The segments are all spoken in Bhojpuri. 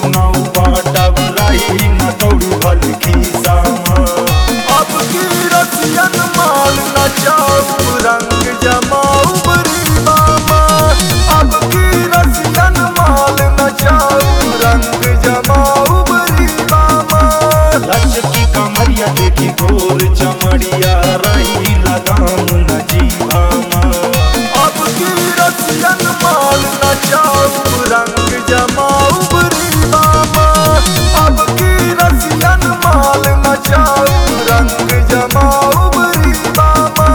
नौ बाटब रही न दौड़ी भल खीसामा। अब की रसियन माल नचाऊ रंग जमाऊ बरी मामा। अब की रसियन माल नचाऊ रंग जमाऊ बरी मामा। लचकी कमरिया देखी गोर चमड़िया रही लगाम न जीवामा। अब की रसियन माल नचाऊ रंग जमाऊ बरी मामा। अब की रसियन माल नचाऊ रंग जमाऊ बरी मामा।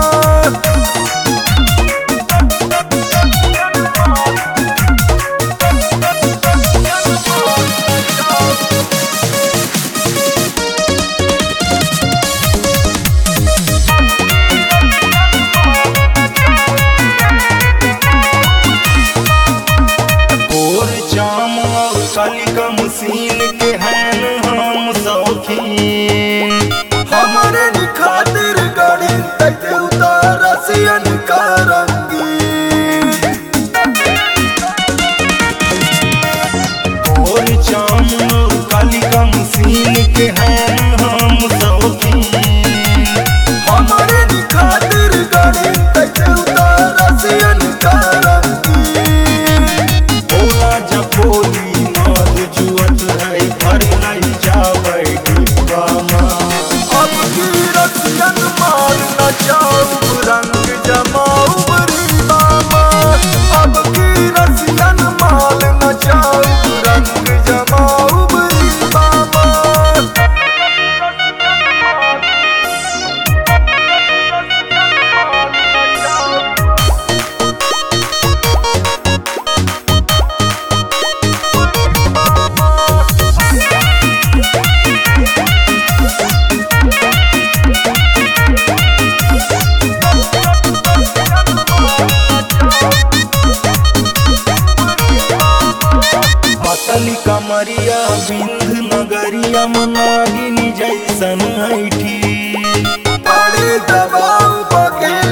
गोर जाम और काली का मशीन के हैं हम शौकीन। हमारे खातिर गाड़ी तैते उतार रसियन का रंगीन। गोर जाम और काली का मशीन के हैं हम शौकीन। हमारे खातिर गाड़ी तैते उतार रसियन का रंगीन। बोला जब बोली मौत जुअत है भर नहीं जावे डिब्बामा। अब की रसियन माल नचाऊ रंग जमाऊ बरी मामा। अब की रसियन माल नचाऊ रंग जमाऊ बरी मामा। पतली कमरिया बिंद नगरिया मनागिनी जैसन ऐठी। बड़ी दबाऊ बगे